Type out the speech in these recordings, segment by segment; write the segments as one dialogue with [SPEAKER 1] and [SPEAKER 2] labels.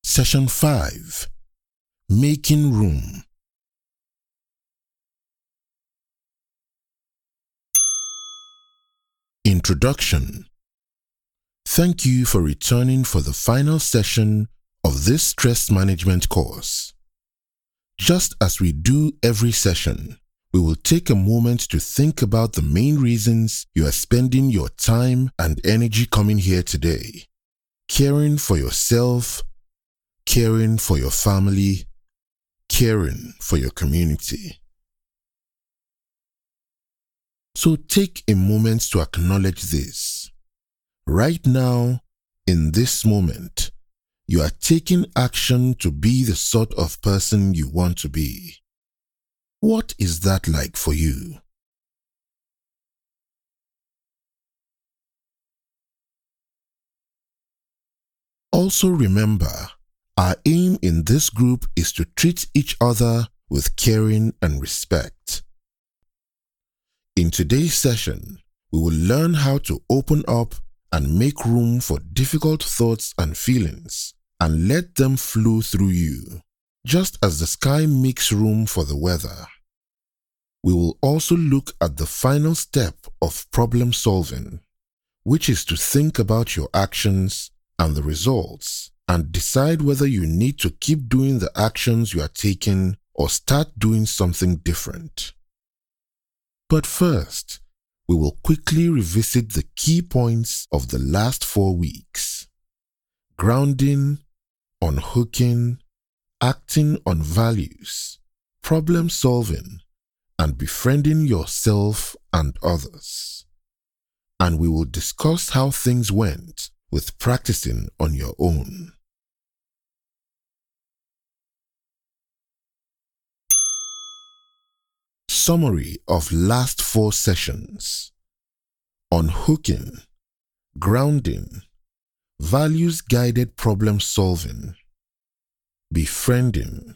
[SPEAKER 1] Session 5. Making Room. Introduction. Thank you for returning for the final session of this stress management course. Just as we do every session, we will take a moment to think about the main reasons you are spending your time and energy coming here today. Caring for yourself, caring for your family, caring for your community. So take a moment to acknowledge this. Right now, in this moment, you are taking action to be the sort of person you want to be. What is that like for you? Also remember, our aim in this group is to treat each other with caring and respect. In today's session, we will learn how to open up and make room for difficult thoughts and feelings and let them flow through you, just as the sky makes room for the weather. We will also look at the final step of problem solving, which is to think about your actions and the results and decide whether you need to keep doing the actions you are taking or start doing something different. But first, we will quickly revisit the key points of the last 4 weeks. Grounding, unhooking, acting on values, problem solving, and befriending yourself and others. And we will discuss how things went with practicing on your own. Summary of last 4 sessions. Unhooking, grounding, values-guided problem solving, befriending.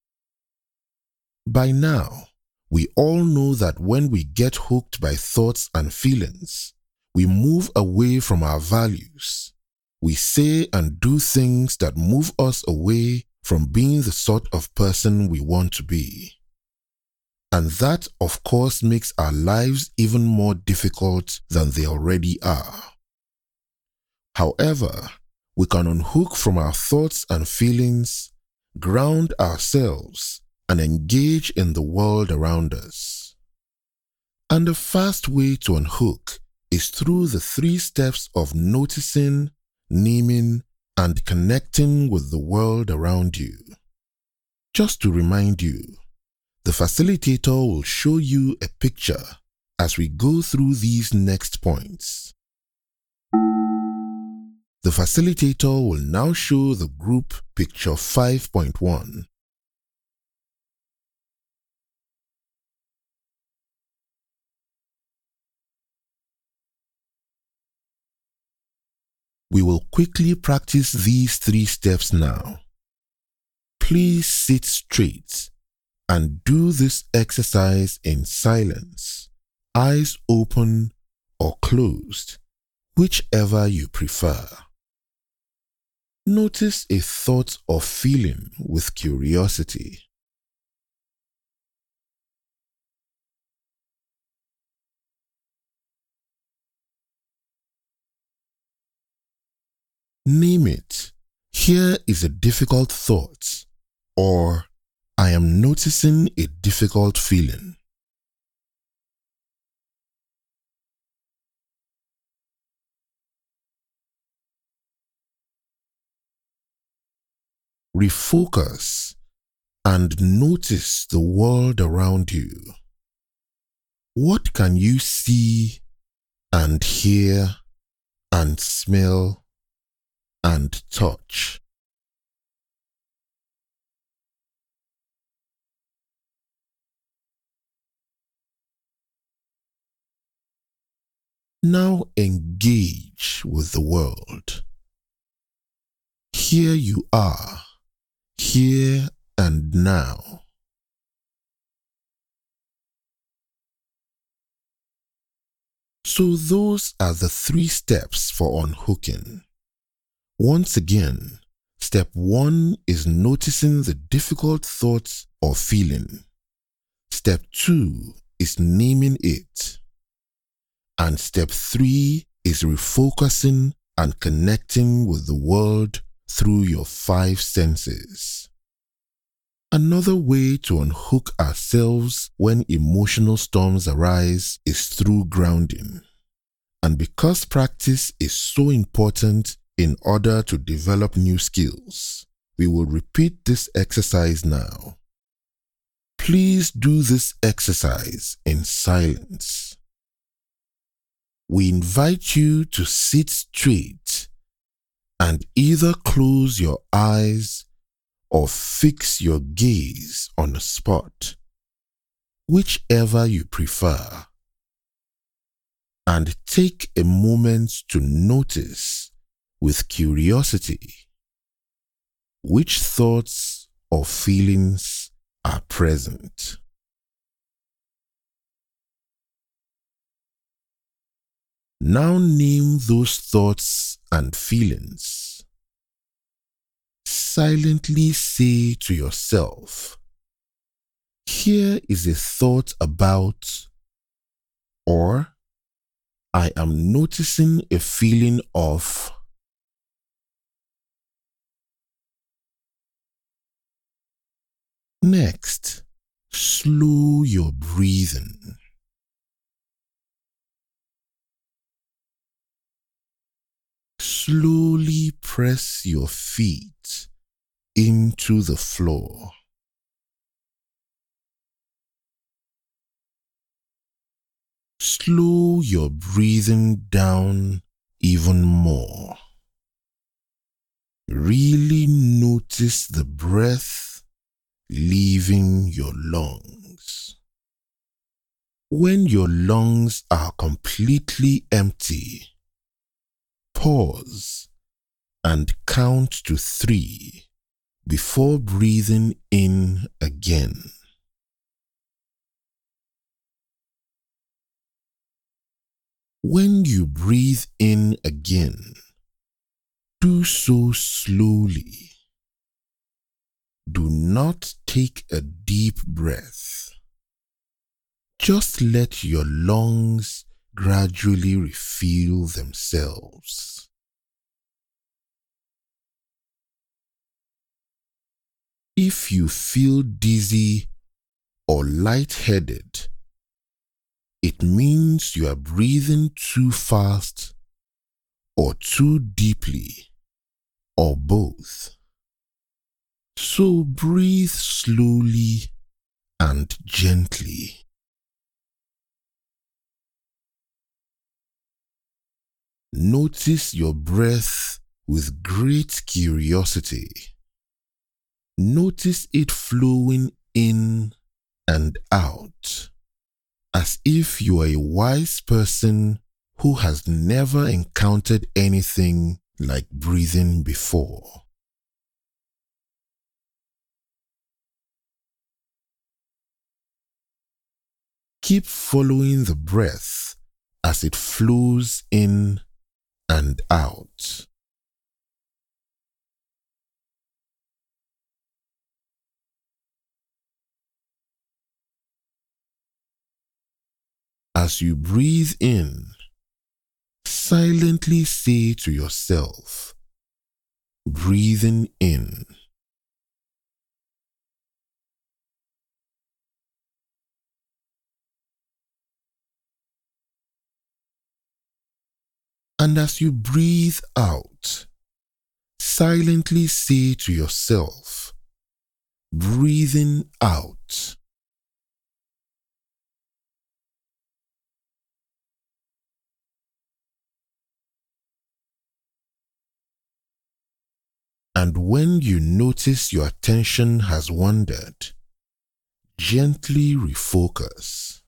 [SPEAKER 1] By now, we all know that when we get hooked by thoughts and feelings, we move away from our values. We say and do things that move us away from being the sort of person we want to be. And that, of course, makes our lives even more difficult than they already are. However, we can unhook from our thoughts and feelings, ground ourselves, and engage in the world around us. And the fast way to unhook is through the 3 steps of noticing, naming, and connecting with the world around you. Just to remind you, the facilitator will show you a picture as we go through these next points. The facilitator will now show the group picture 5.1. We will quickly practice these 3 steps now. Please sit straight and do this exercise in silence, eyes open or closed, whichever you prefer. Notice a thought or feeling with curiosity. Name it. Here is a difficult thought, or I am noticing a difficult feeling. Refocus and notice the world around you. What can you see and hear and smell and touch? Now engage with the world. Here you are, here and now. So those are the 3 steps for unhooking. Once again, Step 1 is noticing the difficult thought or feeling. Step 2 is naming it. And step 3 is refocusing and connecting with the world through your 5 senses. Another way to unhook ourselves when emotional storms arise is through grounding. And because practice is so important in order to develop new skills, we will repeat this exercise now. Please do this exercise in silence. We invite you to sit straight and either close your eyes or fix your gaze on a spot, whichever you prefer, and take a moment to notice with curiosity which thoughts or feelings are present. Now name those thoughts and feelings. Silently say to yourself, here is a thought about, or I am noticing a feeling of. Next, slow your breathing. Slowly press your feet into the floor. Slow your breathing down even more. Really notice the breath leaving your lungs. When your lungs are completely empty, pause and count to 3 before breathing in again. When you breathe in again, do so slowly. Do not take a deep breath. Just let your lungs gradually refill themselves. If you feel dizzy or lightheaded, it means you are breathing too fast or too deeply, or both. So breathe slowly and gently. Notice your breath with great curiosity. Notice it flowing in and out, as if you are a wise person who has never encountered anything like breathing before. Keep following the breath as it flows in and out. As you breathe in, silently say to yourself, breathing in. And as you breathe out, silently say to yourself, breathing out. And when you notice your attention has wandered, gently refocus.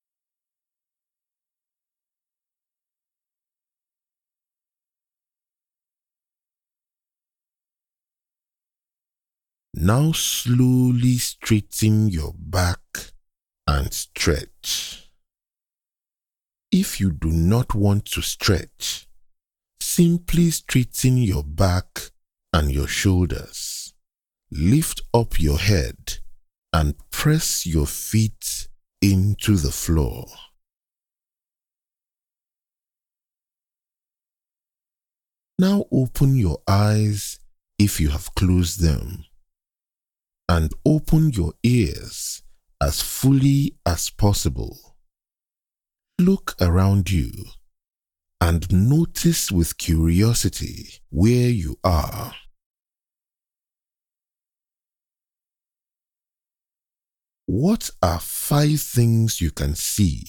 [SPEAKER 1] Now slowly straighten your back and stretch. If you do not want to stretch, simply straighten your back and your shoulders. Lift up your head and press your feet into the floor. Now open your eyes if you have closed them, and open your ears as fully as possible. Look around you and notice with curiosity where you are. What are 5 things you can see?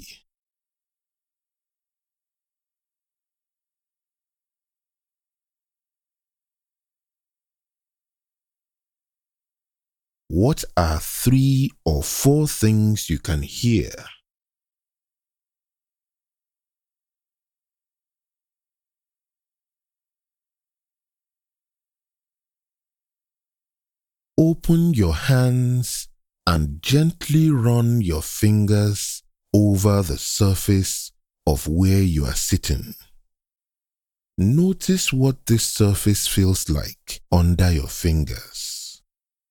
[SPEAKER 1] What are 3 or 4 things you can hear? Open your hands and gently run your fingers over the surface of where you are sitting. Notice what this surface feels like under your fingers.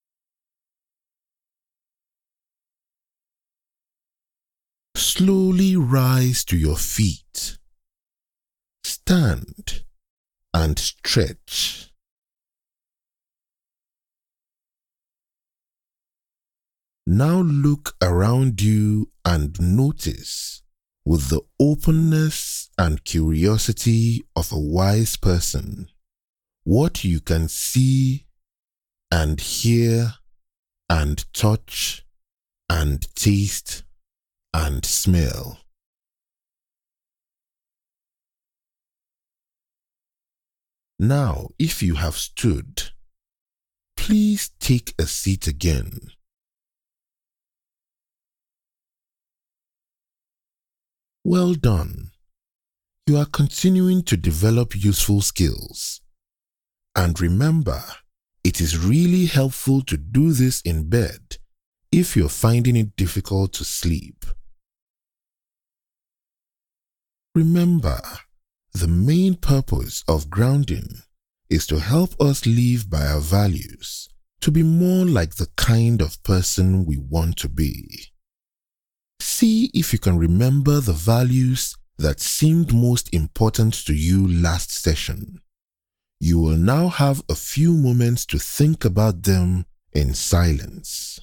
[SPEAKER 1] Slowly rise to your feet. Stand and stretch. Now look around you and notice, with the openness and curiosity of a wise person, what you can see and hear and touch and taste and smell. Now, if you have stood, please take a seat again. Well done. You are continuing to develop useful skills. And remember, it is really helpful to do this in bed if you're finding it difficult to sleep. Remember, the main purpose of grounding is to help us live by our values, to be more like the kind of person we want to be. See if you can remember the values that seemed most important to you last session. You will now have a few moments to think about them in silence.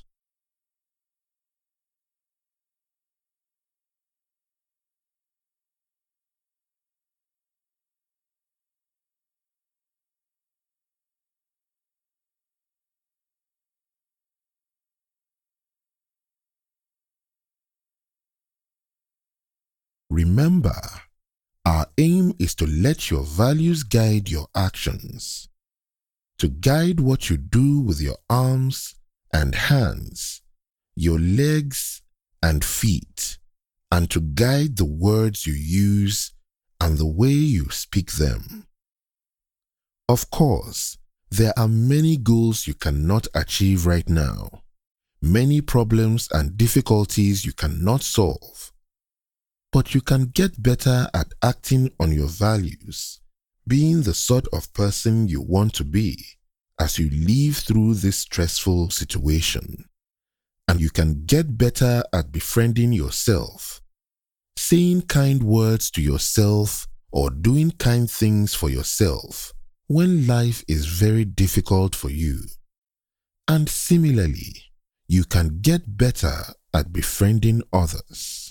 [SPEAKER 1] Remember, our aim is to let your values guide your actions, to guide what you do with your arms and hands, your legs and feet, and to guide the words you use and the way you speak them. Of course, there are many goals you cannot achieve right now, many problems and difficulties you cannot solve. But you can get better at acting on your values, being the sort of person you want to be as you live through this stressful situation. And you can get better at befriending yourself, saying kind words to yourself or doing kind things for yourself when life is very difficult for you. And similarly, you can get better at befriending others.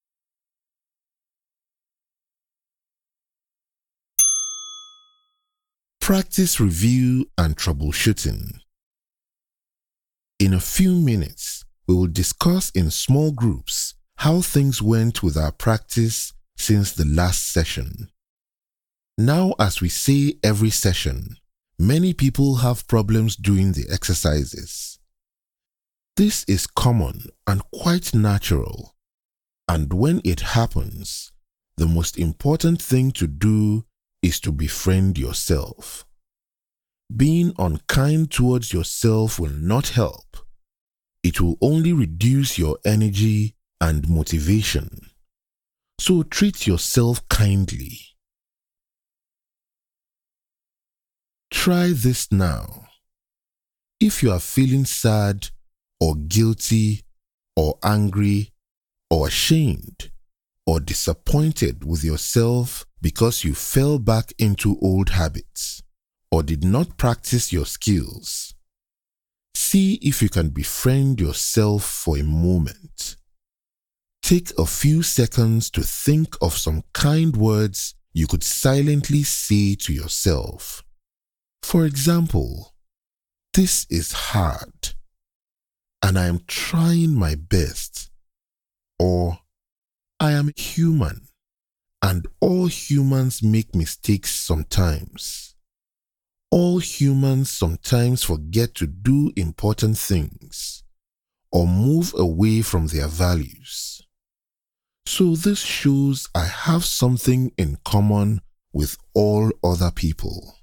[SPEAKER 1] Practice review and troubleshooting. In a few minutes, we will discuss in small groups how things went with our practice since the last session. Now, as we say every session, many people have problems doing the exercises. This is common and quite natural, and when it happens, the most important thing to do is to befriend yourself. Being unkind towards yourself will not help. It will only reduce your energy and motivation. So treat yourself kindly. Try this now. If you are feeling sad or guilty or angry or ashamed or disappointed with yourself because you fell back into old habits or did not practice your skills, see if you can befriend yourself for a moment. Take a few seconds to think of some kind words you could silently say to yourself. For example, "This is hard, and I am trying my best," or "I am human, and all humans make mistakes sometimes. All humans sometimes forget to do important things or move away from their values. So this shows I have something in common with all other people."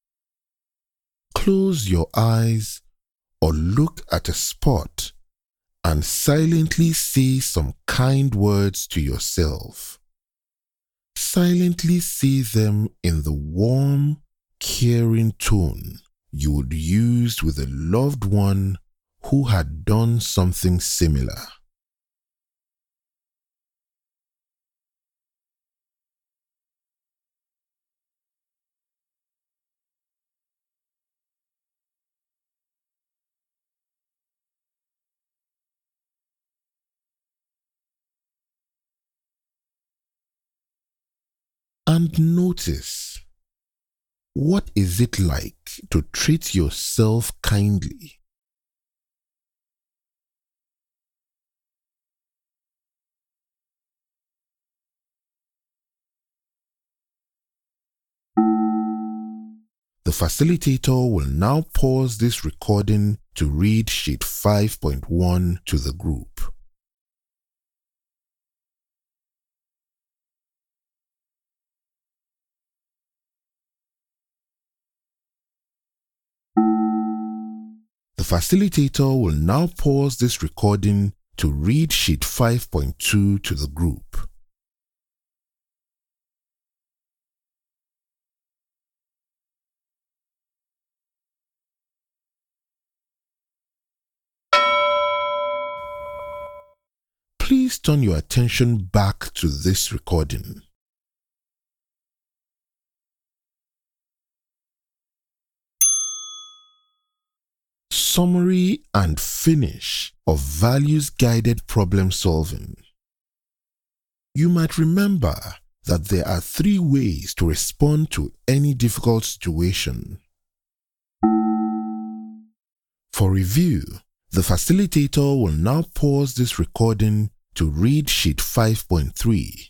[SPEAKER 1] Close your eyes or look at a spot and silently say some kind words to yourself. Silently say them in the warm, caring tone you would use with a loved one who had done something similar. And notice, what is it like to treat yourself kindly? The facilitator will now pause this recording to read sheet 5.1 to the group. The facilitator will now pause this recording to read sheet 5.2 to the group. Please turn your attention back to this recording. Summary and finish of values-guided problem solving. You might remember that there are 3 ways to respond to any difficult situation. For review, the facilitator will now pause this recording to read sheet 5.3.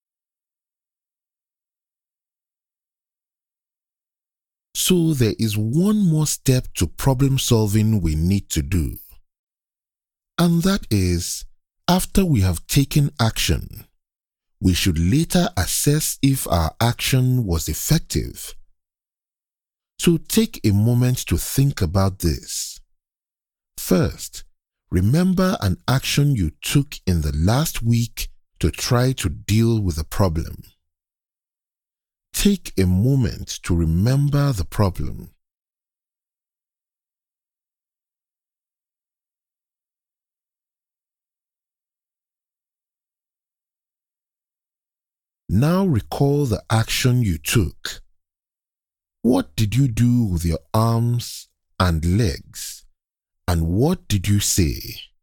[SPEAKER 1] So there is one more step to problem solving we need to do. And that is, after we have taken action, we should later assess if our action was effective. So take a moment to think about this. First, remember an action you took in the last week to try to deal with a problem. Take a moment to remember the problem. Now recall the action you took. What did you do with your arms and legs? And what did you say?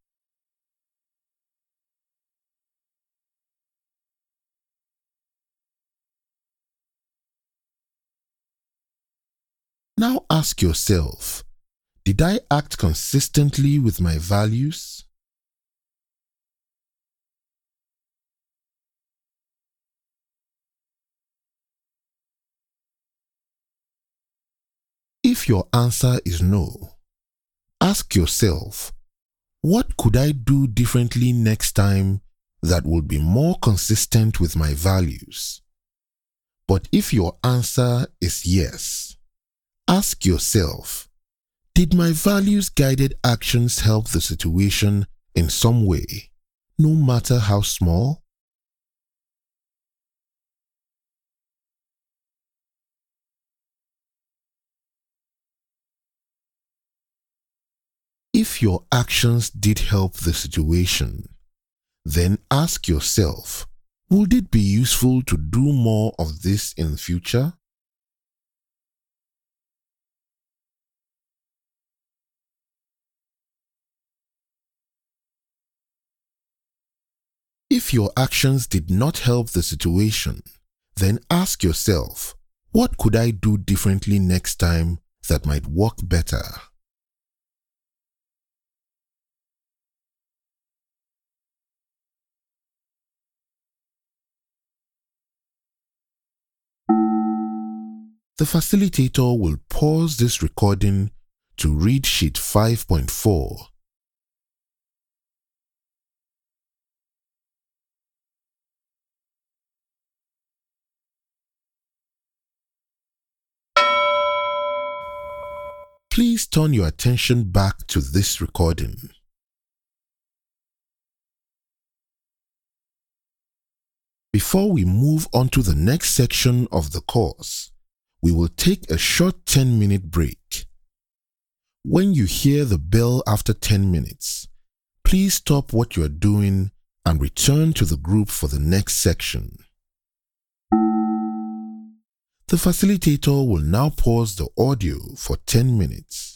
[SPEAKER 1] Now ask yourself, did I act consistently with my values? If your answer is no, ask yourself, what could I do differently next time that would be more consistent with my values? But if your answer is yes, ask yourself, did my values-guided actions help the situation in some way, no matter how small? If your actions did help the situation, then ask yourself, would it be useful to do more of this in future? If your actions did not help the situation, then ask yourself, what could I do differently next time that might work better? The facilitator will pause this recording to read sheet 5.4. Please turn your attention back to this recording. Before we move on to the next section of the course, we will take a short 10-minute break. When you hear the bell after 10 minutes, please stop what you are doing and return to the group for the next section. The facilitator will now pause the audio for 10 minutes.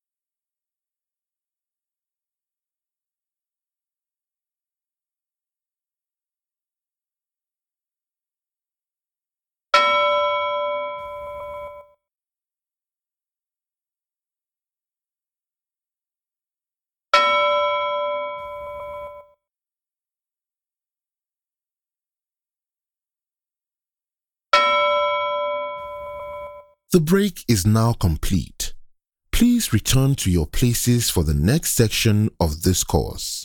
[SPEAKER 1] The break is now complete. Please return to your places for the next section of this course.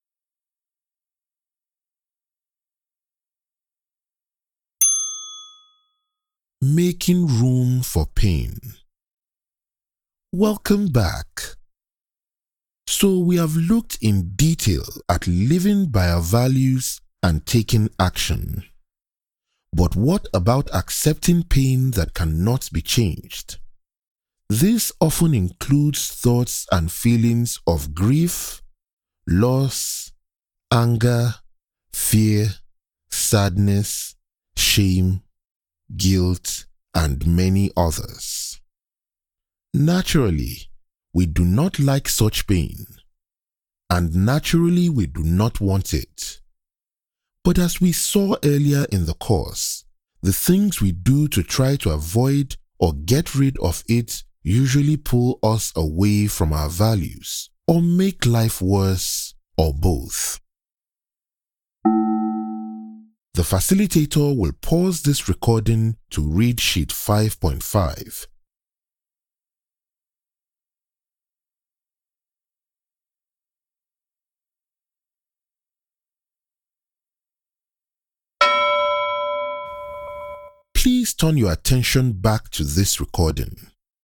[SPEAKER 1] Making room for pain. Welcome back. So we have looked in detail at living by our values and taking action. But what about accepting pain that cannot be changed? This often includes thoughts and feelings of grief, loss, anger, fear, sadness, shame, guilt, and many others. Naturally, we do not like such pain, and naturally we do not want it. But as we saw earlier in the course, the things we do to try to avoid or get rid of it usually pull us away from our values or make life worse, or both. The facilitator will pause this recording to read sheet 5.5. Please turn your attention back to this recording.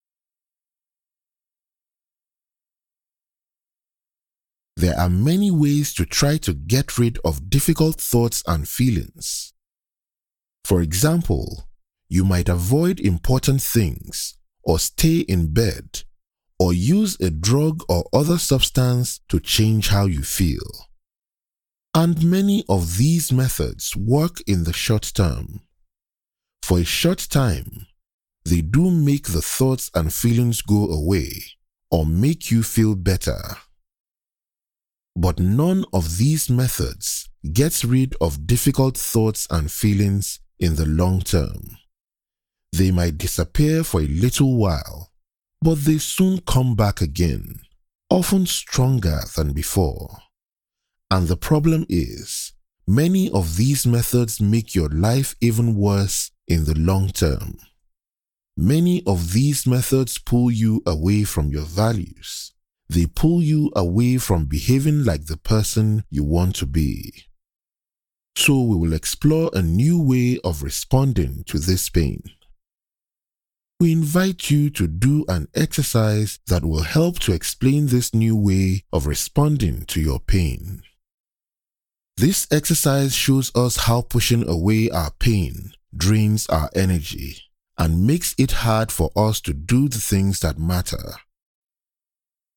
[SPEAKER 1] There are many ways to try to get rid of difficult thoughts and feelings. For example, you might avoid important things, or stay in bed, or use a drug or other substance to change how you feel. And many of these methods work in the short term. For a short time, they do make the thoughts and feelings go away or make you feel better. But none of these methods gets rid of difficult thoughts and feelings in the long term. They might disappear for a little while, but they soon come back again, often stronger than before. And the problem is, many of these methods make your life even worse in the long term. Many of these methods pull you away from your values. They pull you away from behaving like the person you want to be. So we will explore a new way of responding to this pain. We invite you to do an exercise that will help to explain this new way of responding to your pain. This exercise shows us how pushing away our pain drains our energy and makes it hard for us to do the things that matter.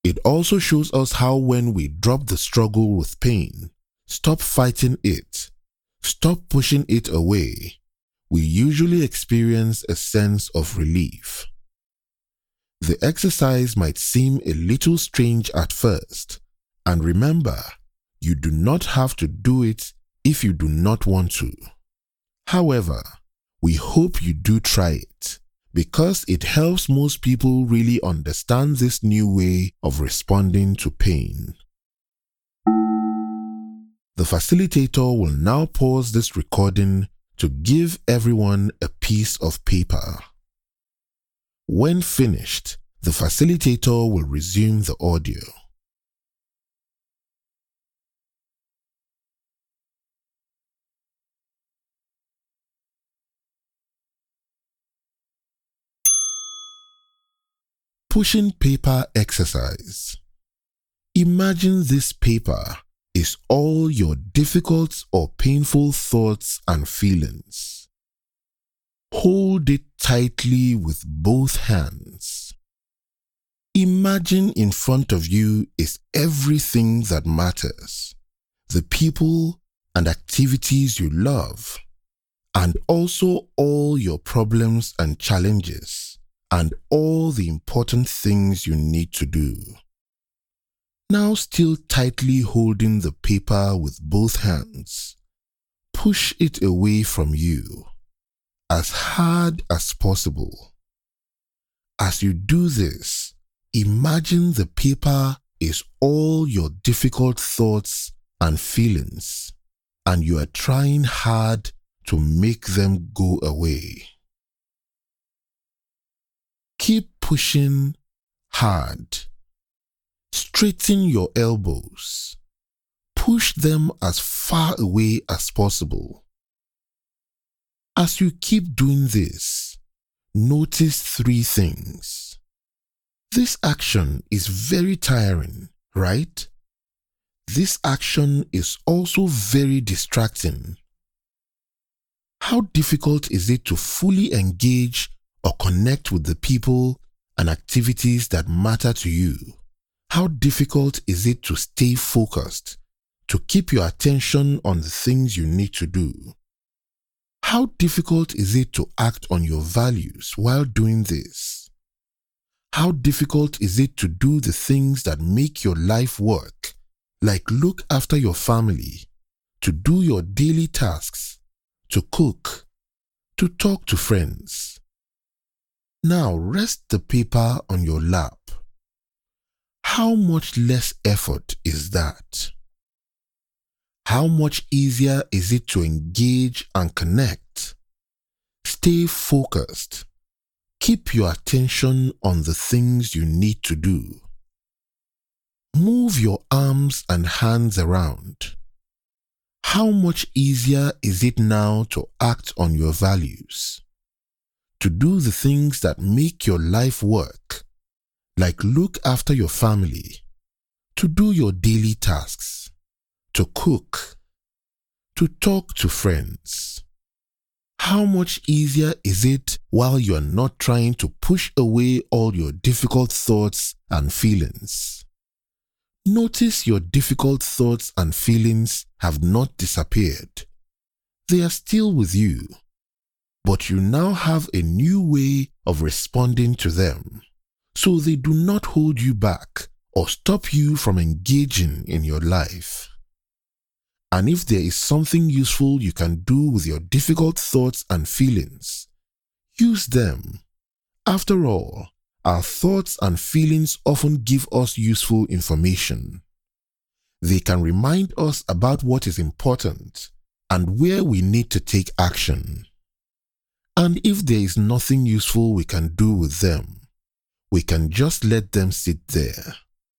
[SPEAKER 1] It also shows us how when we drop the struggle with pain, stop fighting it, stop pushing it away, we usually experience a sense of relief. The exercise might seem a little strange at first, and remember, you do not have to do it if you do not want to. However, we hope you do try it, because it helps most people really understand this new way of responding to pain. The facilitator will now pause this recording to give everyone a piece of paper. When finished, the facilitator will resume the audio. Pushing paper exercise. Imagine this paper is all your difficult or painful thoughts and feelings. Hold it tightly with both hands. Imagine in front of you is everything that matters, the people and activities you love, and also all your problems and challenges, and all the important things you need to do. Now, still tightly holding the paper with both hands, push it away from you as hard as possible. As you do this, imagine the paper is all your difficult thoughts and feelings, and you are trying hard to make them go away. Keep pushing hard. Straighten your elbows. Push them as far away as possible. As you keep doing this, notice 3 things. This action is very tiring, right? This action is also very distracting. How difficult is it to fully engage or connect with the people and activities that matter to you? How difficult is it to stay focused, to keep your attention on the things you need to do? How difficult is it to act on your values while doing this? How difficult is it to do the things that make your life work, like look after your family, to do your daily tasks, to cook, to talk to friends? Now rest the paper on your lap. How much less effort is that? How much easier is it to engage and connect? Stay focused. Keep your attention on the things you need to do. Move your arms and hands around. How much easier is it now to act on your values? To do the things that make your life work, like look after your family, to do your daily tasks, to cook, to talk to friends. How much easier is it while you are not trying to push away all your difficult thoughts and feelings? Notice your difficult thoughts and feelings have not disappeared. They are still with you, but you now have a new way of responding to them, so they do not hold you back or stop you from engaging in your life. And if there is something useful you can do with your difficult thoughts and feelings, use them. After all, our thoughts and feelings often give us useful information. They can remind us about what is important and where we need to take action. And if there is nothing useful we can do with them, we can just let them sit there.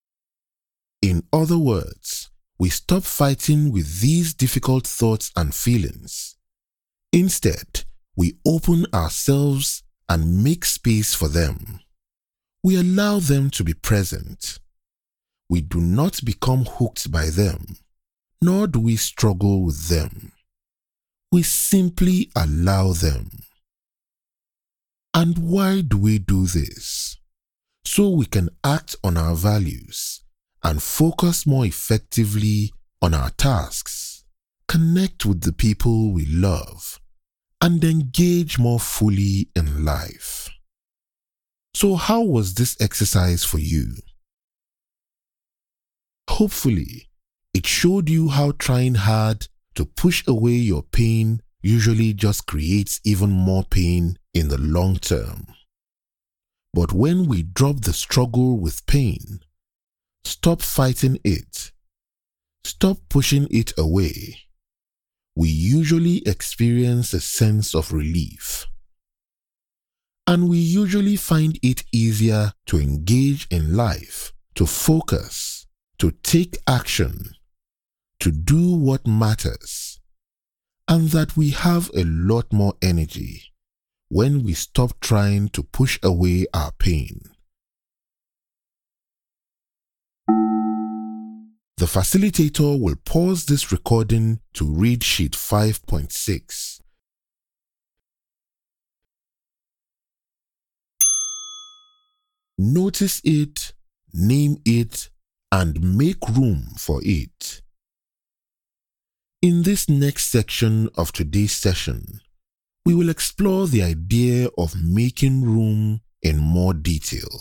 [SPEAKER 1] In other words, we stop fighting with these difficult thoughts and feelings. Instead, we open ourselves and make space for them. We allow them to be present. We do not become hooked by them, nor do we struggle with them. We simply allow them. And why do we do this? so we can act on our values and focus more effectively on our tasks, connect with the people we love, and engage more fully in life. So how was this exercise for you? Hopefully, it showed you how trying hard to push away your pain usually just creates even more pain in the long term. But when we drop the struggle with pain, stop fighting it, stop pushing it away, we usually experience a sense of relief. And we usually find it easier to engage in life, to focus, to take action, to do what matters, and that we have a lot more energy when we stop trying to push away our pain. The facilitator will pause this recording to read sheet 5.6. Notice it, name it, and make room for it. In this next section of today's session, we will explore the idea of making room in more detail.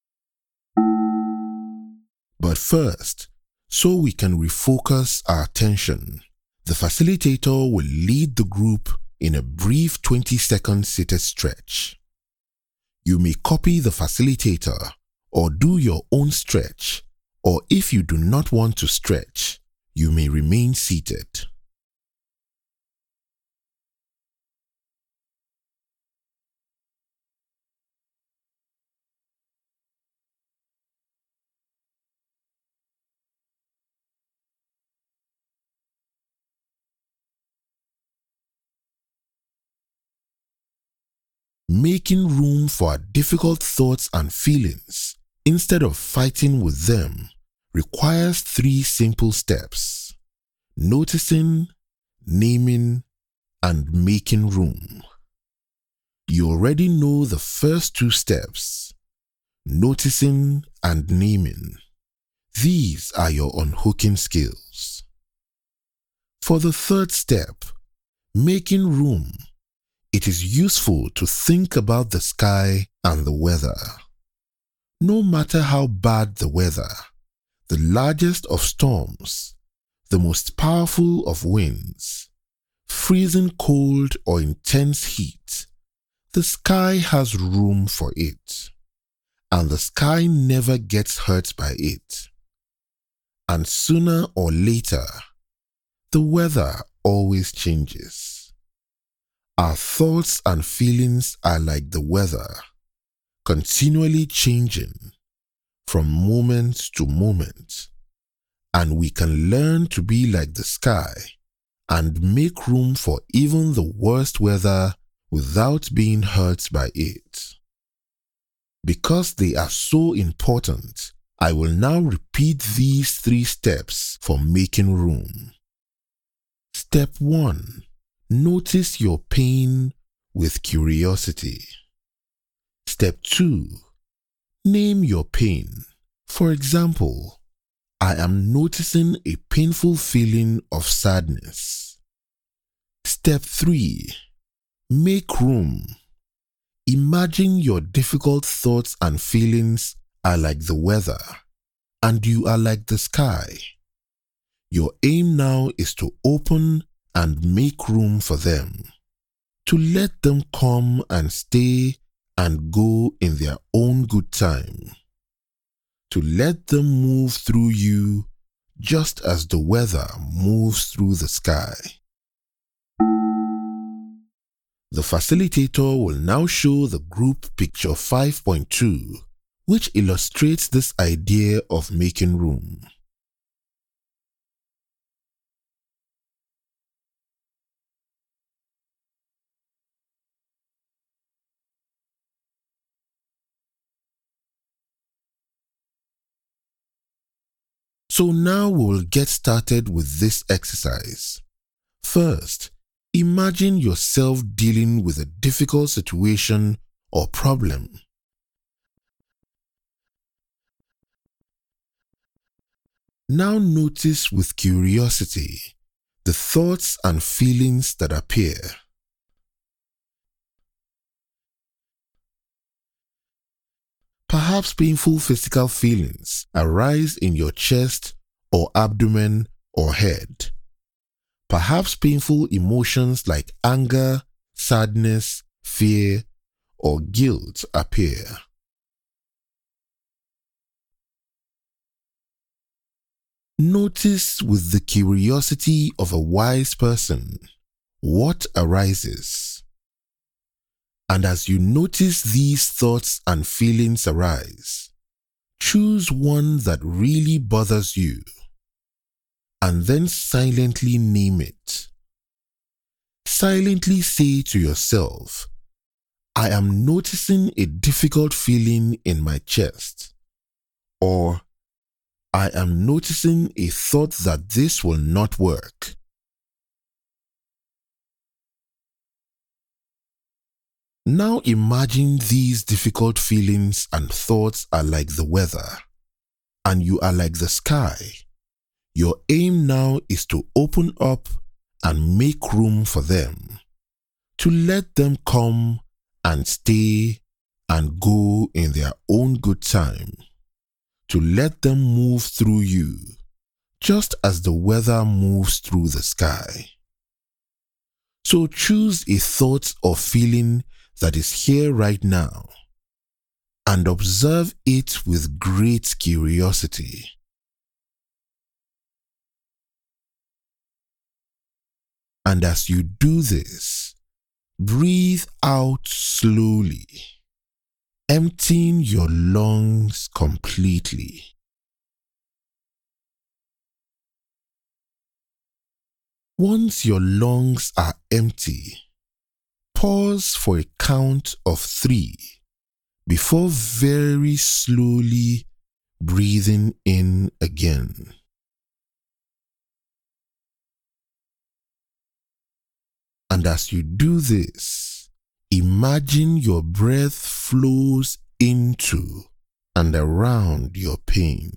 [SPEAKER 1] But first, so we can refocus our attention, the facilitator will lead the group in a brief 20-second seated stretch. You may copy the facilitator or do your own stretch, or if you do not want to stretch, you may remain seated. Making room for our difficult thoughts and feelings instead of fighting with them requires 3 simple steps: noticing, naming, and making room. You already know the first 2 steps, noticing and naming. These are your unhooking skills. For the 3rd step, making room, it is useful to think about the sky and the weather. No matter how bad the weather, the largest of storms, the most powerful of winds, freezing cold or intense heat, the sky has room for it, and the sky never gets hurt by it. And sooner or later, the weather always changes. Our thoughts and feelings are like the weather, continually changing from moment to moment, and we can learn to be like the sky and make room for even the worst weather without being hurt by it. Because they are so important, I will now repeat these 3 steps for making room. Step 1. Notice your pain with curiosity. Step 2. Name your pain. For example, I am noticing a painful feeling of sadness. Step 3. Make room. Imagine your difficult thoughts and feelings are like the weather, and you are like the sky. Your aim now is to open and make room for them, to let them come and stay and go in their own good time, to let them move through you just as the weather moves through the sky. The facilitator will now show the group picture 5.2, which illustrates this idea of making room. So now we will get started with this exercise. First, imagine yourself dealing with a difficult situation or problem. Now notice with curiosity the thoughts and feelings that appear. Perhaps painful physical feelings arise in your chest or abdomen or head. Perhaps painful emotions like anger, sadness, fear, or guilt appear. Notice with the curiosity of a wise person what arises. And as you notice these thoughts and feelings arise, choose one that really bothers you, and then silently name it. Silently say to yourself, I am noticing a difficult feeling in my chest, or I am noticing a thought that this will not work. Now imagine these difficult feelings and thoughts are like the weather, and you are like the sky. Your aim now is to open up and make room for them, to let them come and stay and go in their own good time, to let them move through you, just as the weather moves through the sky. So choose a thought or feeling that is here right now and observe it with great curiosity. And as you do this, breathe out slowly, emptying your lungs completely. Once your lungs are empty, pause for a count of 3 before very slowly breathing in again. And as you do this, imagine your breath flows into and around your pain.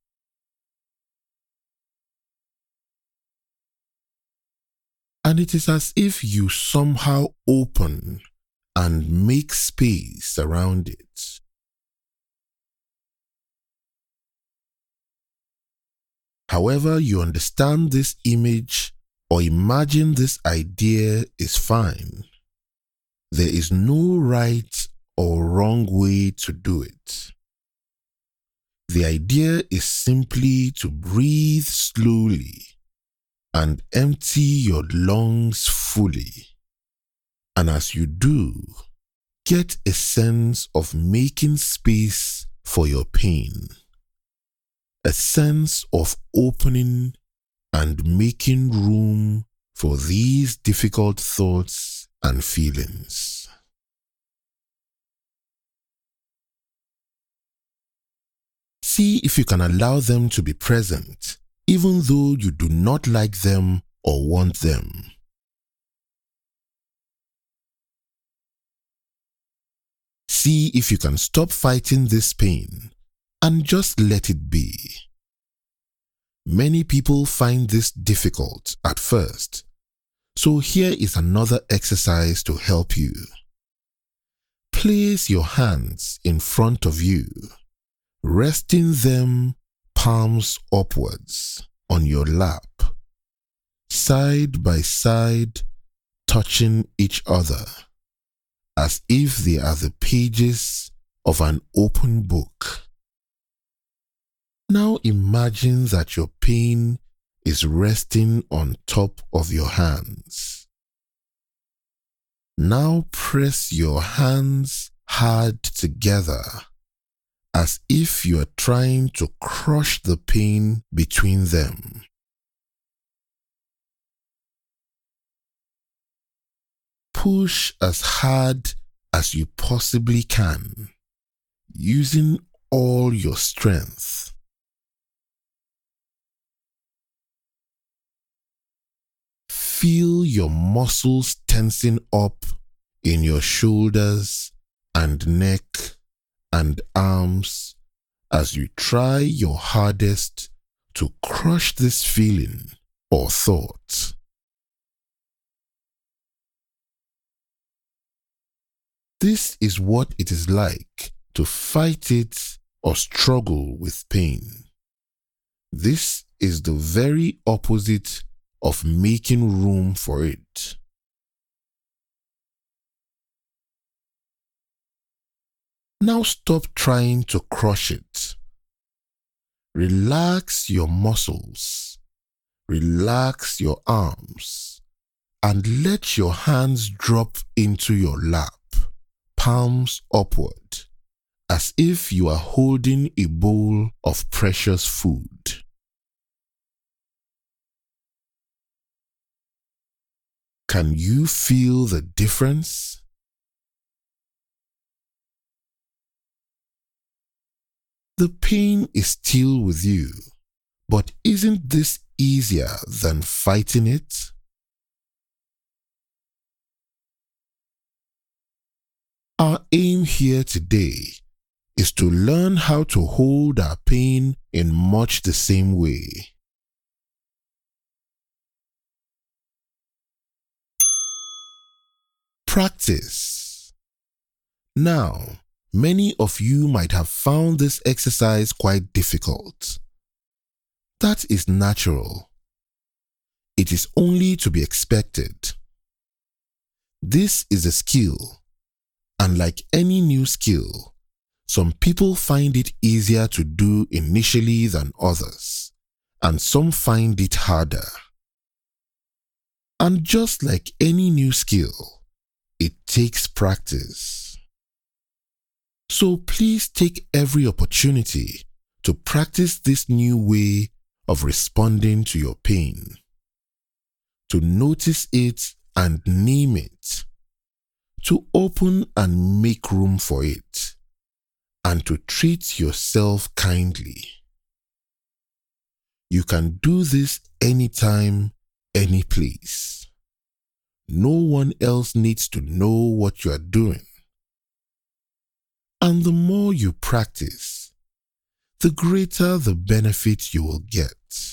[SPEAKER 1] And it is as if you somehow open and make space around it. However you understand this image or imagine this idea is fine. There is no right or wrong way to do it. The idea is simply to breathe slowly and empty your lungs fully. And as you do, get a sense of making space for your pain, a sense of opening and making room for these difficult thoughts and feelings. See if you can allow them to be present, even though you do not like them or want them. See if you can stop fighting this pain and just let it be. Many people find this difficult at first, so here is another exercise to help you. Place your hands in front of you, resting them palms upwards on your lap, side by side, touching each other, as if they are the pages of an open book. Now imagine that your pain is resting on top of your hands. Now press your hands hard together, as if you are trying to crush the pain between them. Push as hard as you possibly can, using all your strength. Feel your muscles tensing up in your shoulders and neck and arms as you try your hardest to crush this feeling or thought. This is what it is like to fight it or struggle with pain. This is the very opposite of making room for it. Now stop trying to crush it. Relax your muscles, relax your arms, and let your hands drop into your lap, palms upward, as if you are holding a bowl of precious food. Can you feel the difference? The pain is still with you, but isn't this easier than fighting it? Our aim here today is to learn how to hold our pain in much the same way. Practice. Now, many of you might have found this exercise quite difficult. That is natural. It is only to be expected. This is a skill, and like any new skill, some people find it easier to do initially than others, and some find it harder. And just like any new skill, it takes practice. So please take every opportunity to practice this new way of responding to your pain, to notice it and name it, to open and make room for it, and to treat yourself kindly. You can do this anytime, any place. No one else needs to know what you are doing. And the more you practice, the greater the benefit you will get.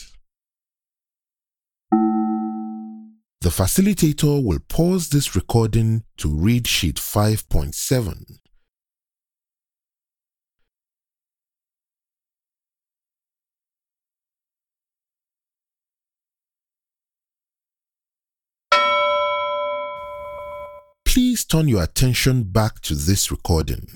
[SPEAKER 1] The facilitator will pause this recording to read sheet 5.7. Please turn your attention back to this recording.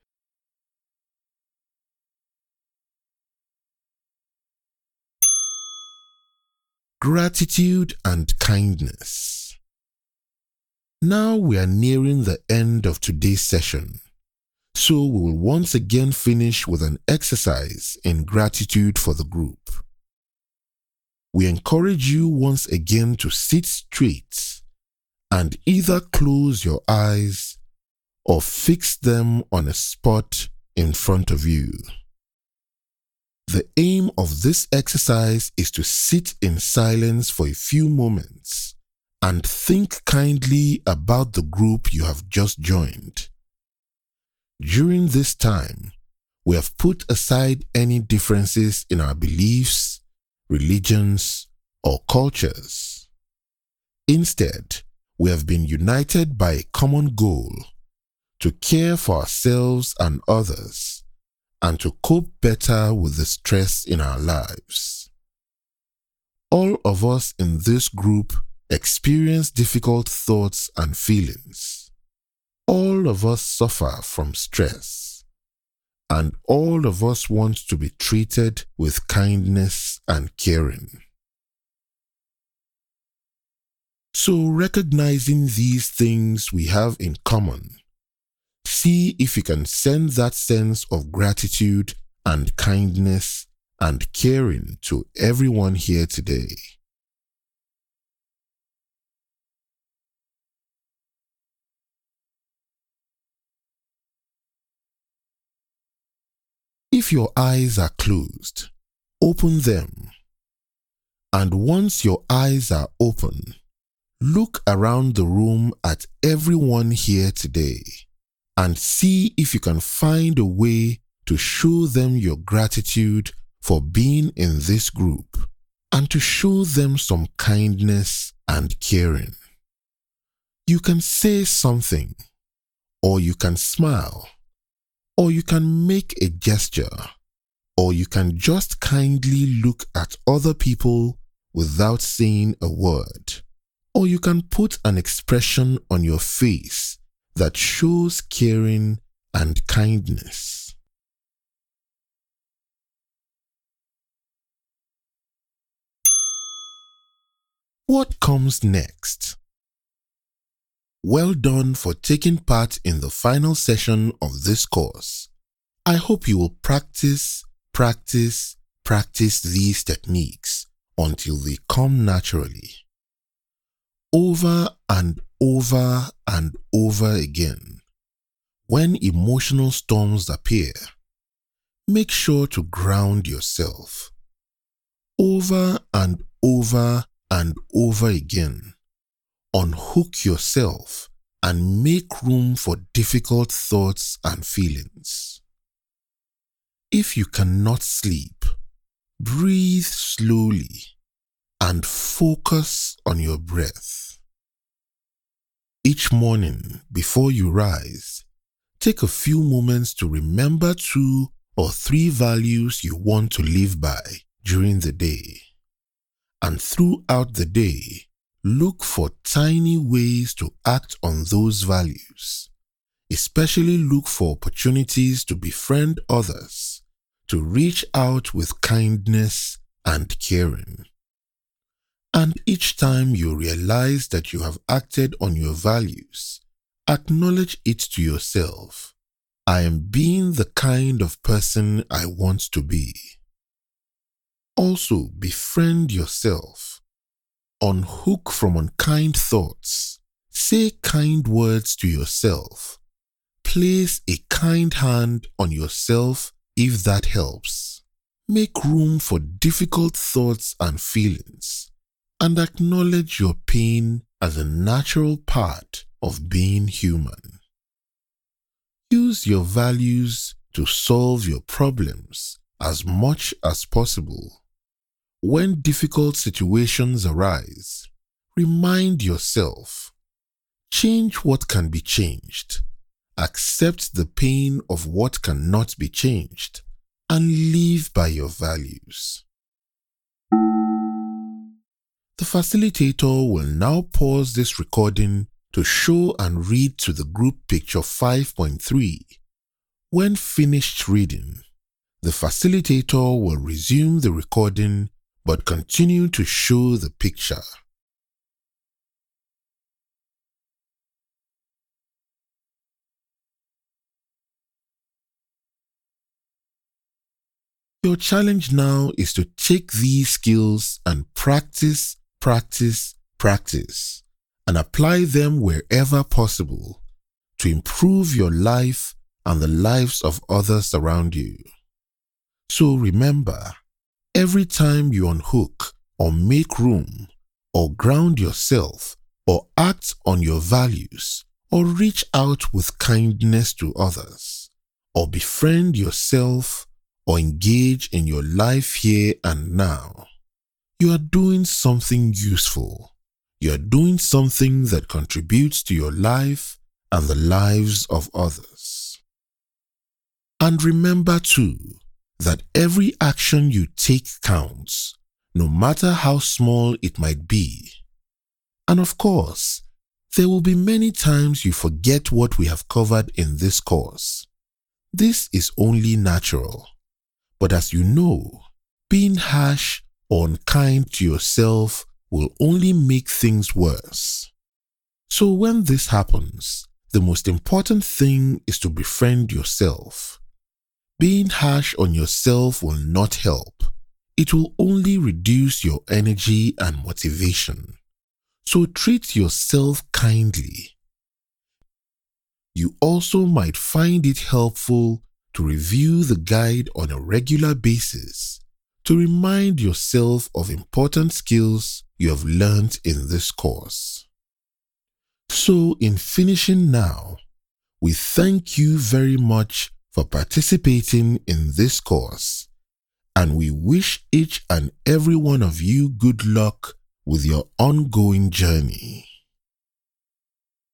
[SPEAKER 1] Gratitude and kindness. Now we are nearing the end of today's session, so we will once again finish with an exercise in gratitude for the group. We encourage you once again to sit straight and either close your eyes or fix them on a spot in front of you. The aim of this exercise is to sit in silence for a few moments and think kindly about the group you have just joined. During this time, we have put aside any differences in our beliefs, religions, or cultures. Instead, we have been united by a common goal: to care for ourselves and others, and to cope better with the stress in our lives. All of us in this group experience difficult thoughts and feelings. All of us suffer from stress, and all of us want to be treated with kindness and caring. So, recognizing these things we have in common, see if you can send that sense of gratitude and kindness and caring to everyone here today. If your eyes are closed, open them. And once your eyes are open, look around the room at everyone here today and see if you can find a way to show them your gratitude for being in this group and to show them some kindness and caring. You can say something, or you can smile, or you can make a gesture, or you can just kindly look at other people without saying a word, or you can put an expression on your face that shows caring and kindness. What comes next? Well done for taking part in the final session of this course. I hope you will practice these techniques until they come naturally. Over and over and over again. When emotional storms appear, make sure to ground yourself. Over and over and over again. Unhook yourself and make room for difficult thoughts and feelings. If you cannot sleep, breathe slowly and focus on your breath. Each morning before you rise, take a few moments to remember 2 or 3 values you want to live by during the day. And throughout the day, look for tiny ways to act on those values. Especially look for opportunities to befriend others, to reach out with kindness and caring. And each time you realize that you have acted on your values, acknowledge it to yourself. I am being the kind of person I want to be. Also, befriend yourself. Unhook from unkind thoughts. Say kind words to yourself. Place a kind hand on yourself if that helps. Make room for difficult thoughts and feelings, and acknowledge your pain as a natural part of being human. Use your values to solve your problems as much as possible. When difficult situations arise, remind yourself, change what can be changed, accept the pain of what cannot be changed, and live by your values. The facilitator will now pause this recording to show and read to the group picture 5.3. When finished reading, the facilitator will resume the recording but continue to show the picture. Your challenge now is to take these skills and practice, and apply them wherever possible to improve your life and the lives of others around you. So remember, every time you unhook or make room or ground yourself or act on your values or reach out with kindness to others or befriend yourself or engage in your life here and now, you are doing something useful. You are doing something that contributes to your life and the lives of others. And remember too, that every action you take counts, no matter how small it might be. And of course, there will be many times you forget what we have covered in this course. This is only natural. But as you know, being harsh or unkind to yourself will only make things worse. So when this happens, the most important thing is to befriend yourself. Being harsh on yourself will not help. It will only reduce your energy and motivation. So treat yourself kindly. You also might find it helpful to review the guide on a regular basis to remind yourself of important skills you have learned in this course. So in finishing now, we thank you very much for participating in this course, and we wish each and every one of you good luck with your ongoing journey.